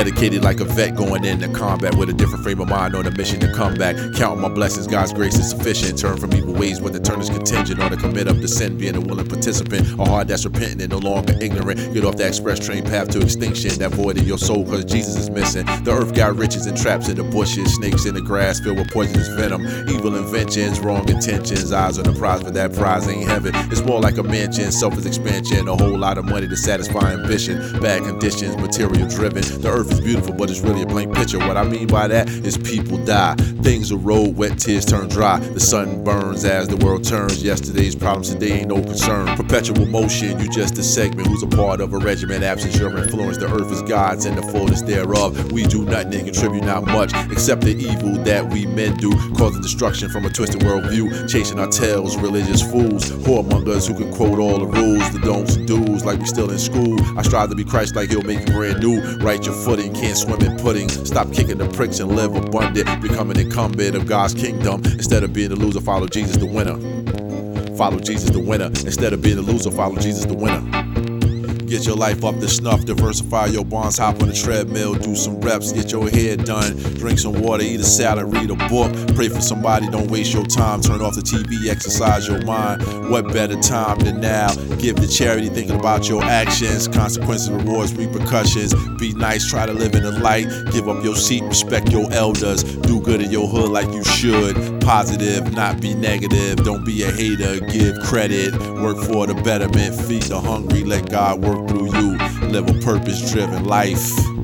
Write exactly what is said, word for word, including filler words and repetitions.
dedicated like a vet going into combat with a different frame of mind on a mission to come back. Counting my blessings, God's grace is sufficient. Turn from evil ways when the turn is contingent on the commit of the sin, being a willing participant. A heart that's repentant and no longer ignorant. Get off the express train path to extinction, that void in your soul cause Jesus is missing. The earth got riches and traps in the bushes, snakes in the grass filled with poisonous venom. Evil inventions, wrong intentions, eyes on the prize, but that prize ain't heaven. It's more like a mansion, selfish expansion, a whole lot of money to satisfy ambition. Bad conditions, material driven. The earth is beautiful, but it's really a blank picture. What I mean by that is people die, things erode, wet tears turn dry. The sun burns as the world turns. Yesterday's problems today ain't no concern. Perpetual motion, you just a segment who's a part of a regiment. Absence your influence, the earth is God's and the fullness thereof. We do nothing and contribute not much, except the evil that we men do, causing destruction from a twisted worldview. Chasing our tails, religious fools, whoremongers who can quote all the rules, the don'ts and do's like we still in school. I strive to be Christ like he'll make you brand new. Right your footing, can't swim in pudding. Stop kicking the pricks and live abundant. Become an incumbent of God's kingdom. Instead of being the loser, follow Jesus the winner. Follow Jesus the winner. Instead of being the loser, follow Jesus the winner. Get your life up to snuff, diversify your bonds, hop on the treadmill, do some reps, get your hair done, drink some water, eat a salad, read a book, pray for somebody, don't waste your time, turn off the T V, exercise your mind. What better time than now? Give to charity, thinking about your actions, consequences, rewards, repercussions. Be nice, try to live in the light, give up your seat, respect your elders, do good in your hood like you should. Positive, not be negative, don't be a hater, give credit, work for the betterment, feed the hungry, let God work through you, live a purpose-driven life.